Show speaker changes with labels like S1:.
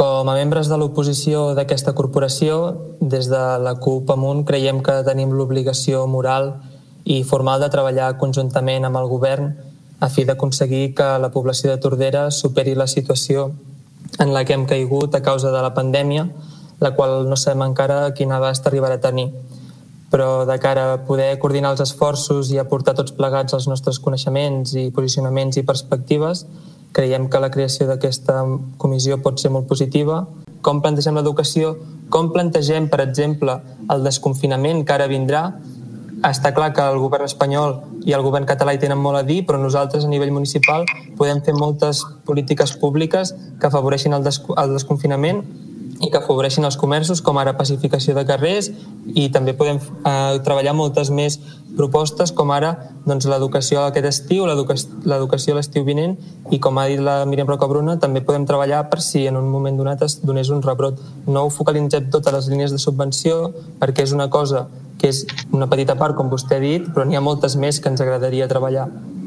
S1: Com a membres de l'oposició d'aquesta corporació, des de la CUP Amunt creiem que tenim l'obligació moral i formal de treballar conjuntament amb el govern a fi d'aconseguir que la població de Tordera superi la situació en la que hem caigut a causa de la pandèmia, la qual no sabem encara quin abast arribarà a tenir. Però de cara a poder coordinar els esforços i aportar tots plegats els nostres coneixements i posicionaments i perspectives, creiem que la creació d'aquesta comissió pot ser molt positiva. Com plantegem l'educació? Com plantegem, per exemple, el desconfinament que ara vindrà? Està clar que el govern espanyol i el govern català hi tenen molt a dir, però nosaltres a nivell municipal podem fer moltes polítiques públiques que afavoreixin el desconfinament i que afavoreixin els comerços, com ara pacificació de carrers, i també podem treballar moltes més propostes, com ara l'educació aquest estiu, l'educació l'estiu vinent, i com ha dit la Míriam Rocabruna, també podem treballar per si en un moment donat es donés un rebrot. No ho focalitzem totes les línies de subvenció, perquè és una cosa que és una petita part, com vostè ha dit, però n'hi ha moltes més que ens agradaria treballar.